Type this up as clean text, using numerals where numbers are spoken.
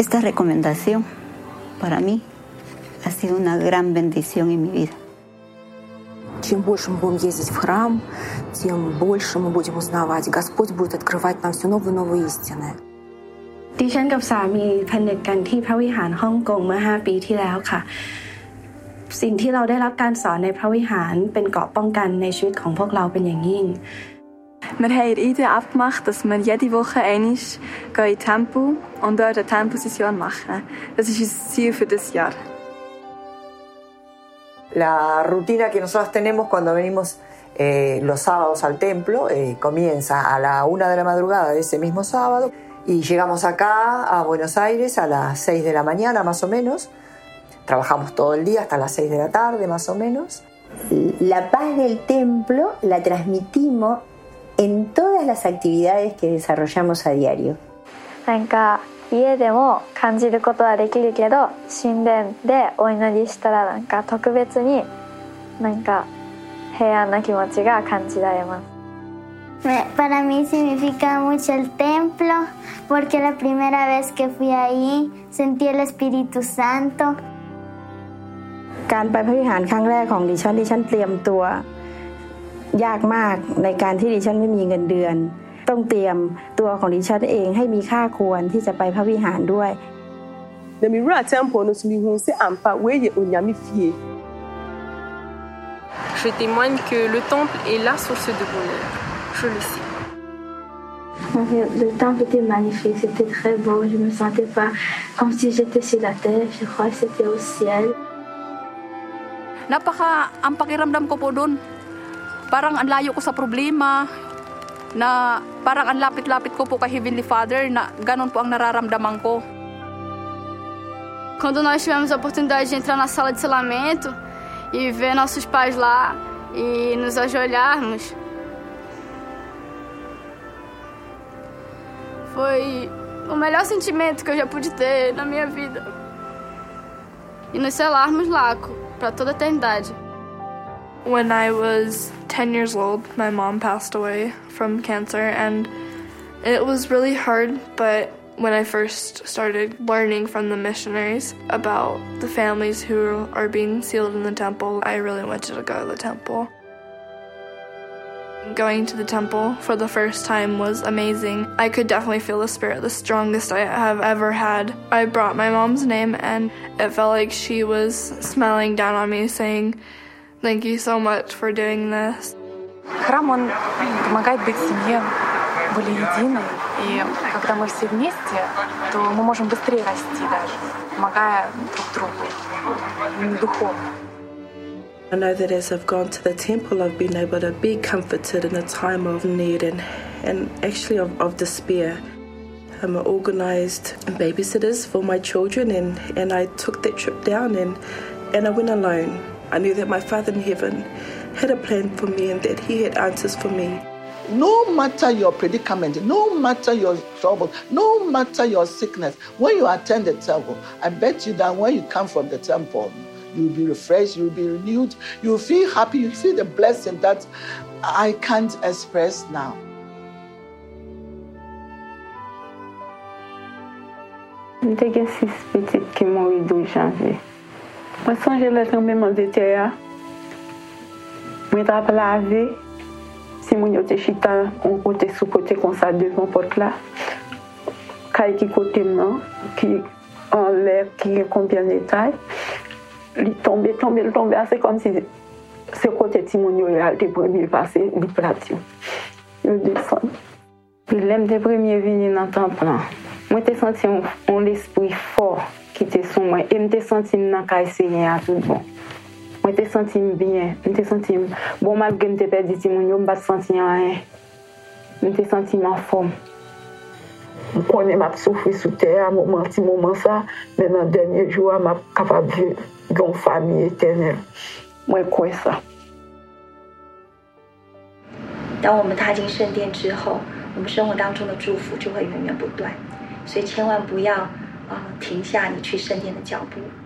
Esta recomendación para mí ha sido una gran bendición en mi vida. Чем больше мы будем ездить в храм, тем больше мы будем узнавать. Господь будет открывать нам все новые и новые истины. ดิฉันกับสามีพนึกกันที่พระวิหารฮ่องกงเมื่อ5 ปีที่แล้วค่ะสิ่งที่เราได้รับการสอนในพระวิหารเป็นเกราะป้องกันในชีวิตของพวกเราเป็นอย่างยิ่ง Wir haben Idee abgemacht, dass wir jede Woche einmal in den Tempel und dort eine Tempelsession machen. Das ist unser Ziel für das Jahr. La rutina que nosotros tenemos cuando venimos los sábados al templo comienza a la 1 de la madrugada de ese mismo sábado y llegamos acá a Buenos Aires a las 6 de la mañana más o menos. Trabajamos todo el día hasta las 6 de la tarde más o menos. La paz del templo la transmitimos en todas las actividades que desarrollamos a diario. 家でも感じることはできるけど神殿でお祈りしたら特別に平安な気持ちが感じられます。 Para mí significa mucho el templo porque la primera vez que fui ahí sentí el Espíritu Santo. การไปพระวิหารครั้งแรกของดิฉันเตรียมตัวยากมากในการที่ดิฉันไม่มีเงินเดือนต้องเตรียมตัวของดิฉันเองให้มีค่าควรที่จะไปพระวิหารด้วย Na mi wura temple no so mi hu se ampa we ye onyame fie. Je témoigne que le temple est la source de bonheur. Je le sais. Le temple était magnifique, c'était très beau. Je me sentais pas comme si j'étais sur la terre. Je crois que c'était au ciel. Ang pakiramdam ko po doon, parang ang layo ko sa problema, na parang ang lapit-lapit ko po kay Heavenly Father, na ganun po ang nararamdaman ko. Quando nós tivemos a oportunidade de entrar na sala de selamento e ver nossos pais lá e nos ajoelharmos, foi o melhor sentimento que eu já pude ter na minha vida. E nos selarmos lá para toda a eternidade. When I was 10 years old, my mom passed away from cancer, and it was really hard, but when I first started learning from the missionaries about the families who are being sealed in the temple, I really wanted to go to the temple. Going to the temple for the first time was amazing. I could definitely feel the spirit, the strongest I have ever had. I brought my mom's name, and it felt like she was smiling down on me, saying, "Thank you so much for doing this." Храм, он помогает быть в семье более единой. И когда мы все вместе, то мы можем быстрее расти даже, помогая друг другу, духовно. I know that as I've gone to the temple, I've been able to be comforted in a time of need and actually of despair. I organised babysitters for my children, and I took that trip down and I went alone. I knew that my Father in heaven had a plan for me and that He had answers for me. No matter your predicament, no matter your trouble, no matter your sickness, when you attend the temple, I bet you that when you come from the temple, you'll be refreshed, you'll be renewed, you'll feel happy, you'll feel the blessing that I can't express now. J'ai 6 petites qui m'ont eu 12 janvier. Moi, songe le tremblement de terre. Moi, je laver. Si mon yote chita, on côté sous côté comme ça devant porte là. Kai qui côté non, qui en l'air, qui est combien de taille. Il tombe, c'est comme si ce côté Timonio a été premier passé, il plate. Il descend. Il aime des premiers venir dans le temple. Moi, j'ai senti un esprit fort qui était sur moi. Et je senti que essayer à tout bon. Moi, j'ai senti bien. Je senti bon, malgré que je perdu Timonio, je ne senti rien. Je senti ma forme. Je connais ma souffrir sous terre, à un moment ça, mais dans le dernier jour, je suis capable de vivre une famille éternelle. Moi, je crois ça. 当我们踏进圣殿之后，我们生活当中的祝福就会源源不断，所以千万不要停下你去圣殿的脚步。